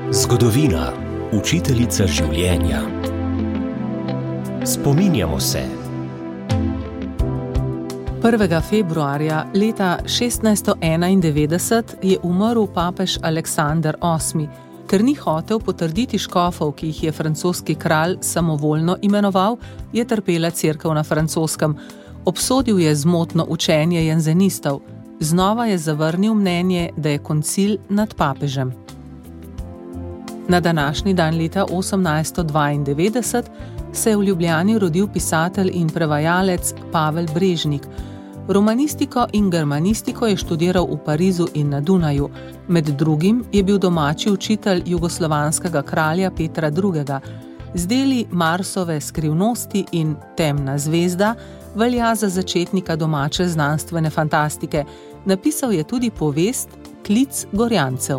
Zgodovina, učiteljica življenja. Spominjamo se. 1. februarja leta 1691 je umrl papež Aleksander VIII, ker ni hotel potrditi škofov, ki jih je francoski kralj samovoljno imenoval, je trpela cerkev na Francoskem. Obsodil je zmotno učenje janzenistov. Znova je zavrnil mnenje, da je koncil nad papežem. Na današnji dan leta 1892 se je v Ljubljani rodil pisatelj in prevajalec Pavel Brežnik. Romanistiko in germanistiko je študiral v Parizu in na Dunaju. Med drugim je bil domači učitelj jugoslovanskega kralja Petra II. Z deli Marsove skrivnosti in Temna zvezda velja za začetnika domače znanstvene fantastike. Napisal je tudi povest Klic gorjancev.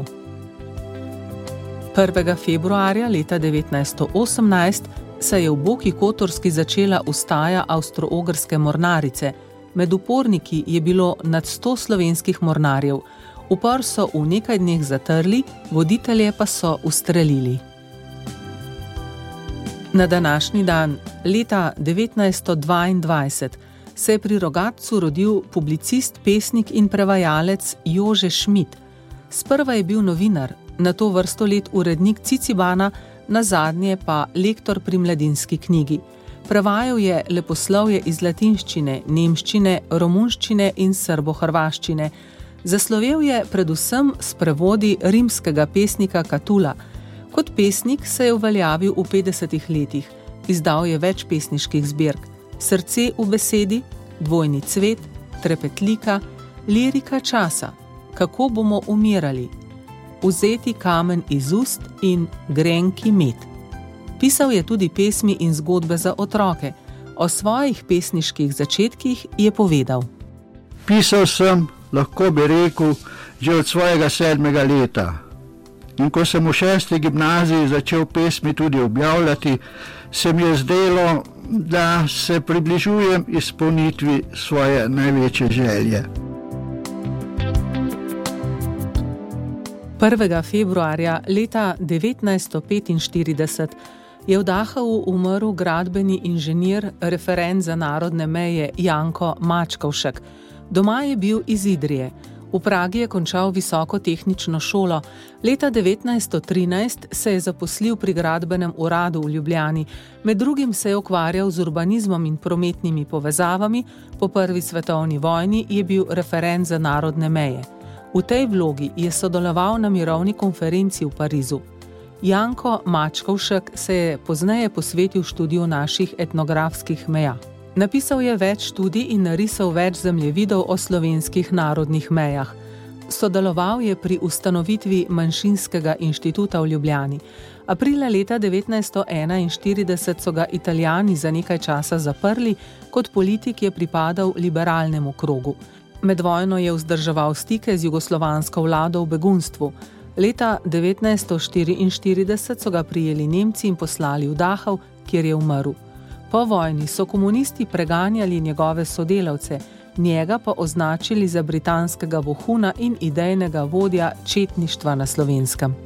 1. februarja leta 1918 se je v Boki Kotorski začela ustaja avstro-ogrske mornarice. Med uporniki je bilo nad 100 slovenskih mornarjev. Upor so v nekaj dneh zatrli, voditelje pa so ustrelili. Na današnji dan, leta 1922, se je pri Rogatcu rodil publicist, pesnik in prevajalec Jože Šmid. Sprva je bil novinar, nato vrsto let urednik Cicibana, nazadnje pa lektor pri Mladinski knjigi. Prevajal je leposlovje iz latinščine, nemščine, romunščine in srbohrvaščine. Zaslovel je predvsem s prevodi rimskega pesnika Katula. Kot pesnik se je uveljavil v 50 letih. Izdal je več pesniških zbirk: Srce v besedi, Dvojni cvet, Trepetlika, Lirika časa, Kako bomo umirali, Vzeti kamen iz ust in Grenki med. Pisal je tudi pesmi in zgodbe za otroke. O svojih pesniških začetkih je povedal: Pisal sem, lahko bi rekel, že od svojega 7. leta. In ko sem v 6. gimnaziji začel pesmi tudi objavljati, se mi je zdelo, da se približujem izpolnitvi svoje največje želje. 1. februarja leta 1945 je v Dachavu umrl gradbeni inženir, referent za narodne meje Janko Mačkovšek. Doma je bil iz Idrije. V Pragi je končal visoko tehnično šolo. Leta 1913 se je zaposlil pri gradbenem uradu v Ljubljani. Med drugim se je ukvarjal z urbanizmom in prometnimi povezavami. Po prvi svetovni vojni je bil referent za narodne meje. V tej vlogi je sodeloval na mirovni konferenci v Parizu. Janko Mačkovšek se je pozneje posvetil študiju naših etnografskih meja. Napisal je več študij in narisal več zemljevidov o slovenskih narodnih mejah. Sodeloval je pri ustanovitvi Manjšinskega inštituta v Ljubljani. Aprila leta 1941 so ga Italijani za nekaj časa zaprli, kot politik je pripadal liberalnemu krogu. Med vojno je vzdrževal stike z jugoslovansko vlado v begunstvu. Leta 1944 so ga prijeli Nemci in poslali v Dachau, kjer je umrl. Po vojni so komunisti preganjali njegove sodelavce, njega pa označili za britanskega vohuna in idejnega vodja četništva na Slovenskem.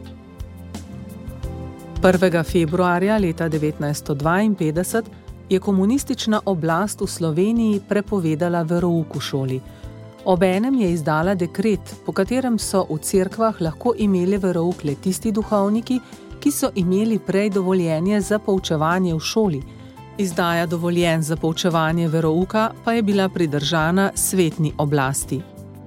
1. februarja leta 1952 je komunistična oblast v Sloveniji prepovedala verouk v šoli. Obenem je izdala dekret, po katerem so v cerkvah lahko imeli verouk le tisti duhovniki, ki so imeli prej dovoljenje za poučevanje v šoli. Izdaja dovoljenj za poučevanje verouka pa je bila pridržana svetni oblasti.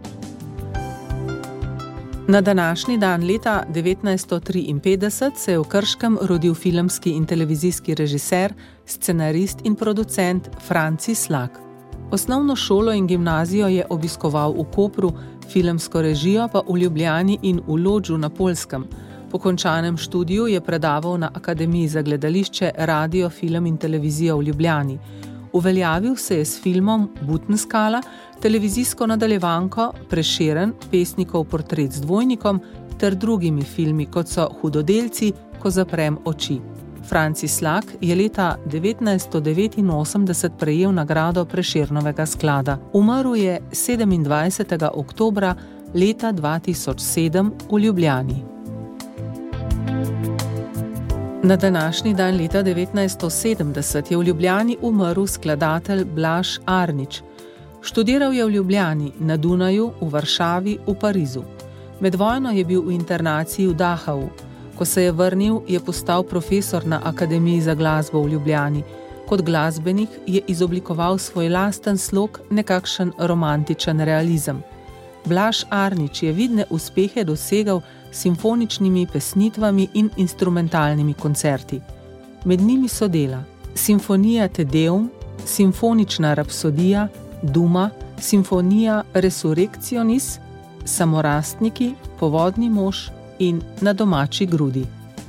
Na današnji dan leta 1953 se je v Krškem rodil filmski in televizijski režiser, scenarist in producent Franci Slak. Osnovno šolo in gimnazijo je obiskoval v Kopru, filmsko režijo pa v Ljubljani in v Lodžu na Poljskem. Po končanem študiju je predaval na Akademiji za gledališče, radio, film in televizijo v Ljubljani. Uveljavil se je s filmom Butenskala, televizijsko nadaljevanko Prešeren, pesnikov portret z dvojnikom ter drugimi filmi, kot so Hudodelci, Ko zaprem oči. Franci Slak je leta 1989 prejel nagrado Prešernovega sklada. Umrl je 27. oktobra leta 2007 v Ljubljani. Na današnji dan leta 1970 je v Ljubljani umrl skladatelj Blaž Arnič. Študiral je v Ljubljani, na Dunaju, v Varšavi, v Parizu. Med vojno je bil v internaciji v Dachau. Ko se je vrnil, je postal profesor na Akademiji za glasbo v Ljubljani. Kot glasbenik je izoblikoval svoj lasten slog, nekakšen romantičen realizem. Blaž Arnič je vidne uspehe dosegal s simfoničnimi pesnitvami in instrumentalnimi koncerti. Med njimi so dela Simfonija Te Deum, Simfonična rapsodija, Duma, Simfonija Resurrectionis, Samorastniki, Povodni mož in Na domači grudi.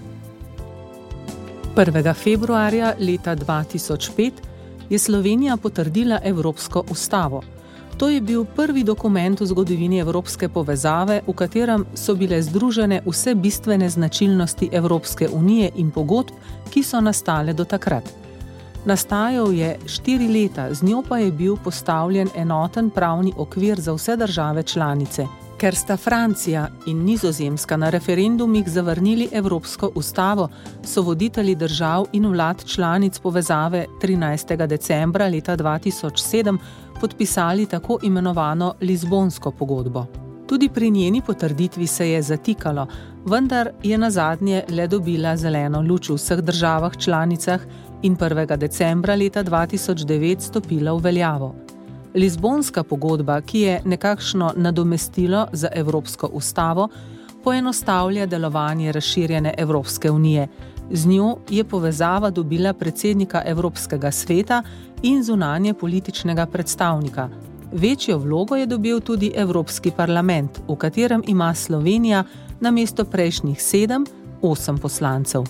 1. februarja leta 2005 je Slovenija potrdila Evropsko ustavo. To je bil prvi dokument v zgodovini evropske povezave, v katerem so bile združene vse bistvene značilnosti Evropske unije in pogodb, ki so nastale do takrat. Nastajal je 4 leta, z njo pa je bil postavljen enoten pravni okvir za vse države članice. Ker sta Francija in Nizozemska na referendumih zavrnili Evropsko ustavo, so voditelji držav in vlad članic povezave 13. decembra leta 2007 podpisali tako imenovano Lizbonsko pogodbo. Tudi pri njeni potrditvi se je zatikalo, vendar je nazadnje le dobila zeleno luč v vseh državah članicah in 1. decembra leta 2009 stopila v veljavo. Lizbonska pogodba, ki je nekakšno nadomestilo za Evropsko ustavo, poenostavlja delovanje razširjene Evropske unije. Z njo je povezava dobila predsednika Evropskega sveta in zunanje političnega predstavnika. Večjo vlogo je dobil tudi Evropski parlament, v katerem ima Slovenija namesto prejšnjih 8 poslancev.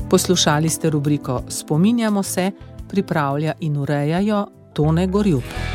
Poslušali ste rubriko Spominjamo se, pripravlja in ureja jo Tone Gorjup.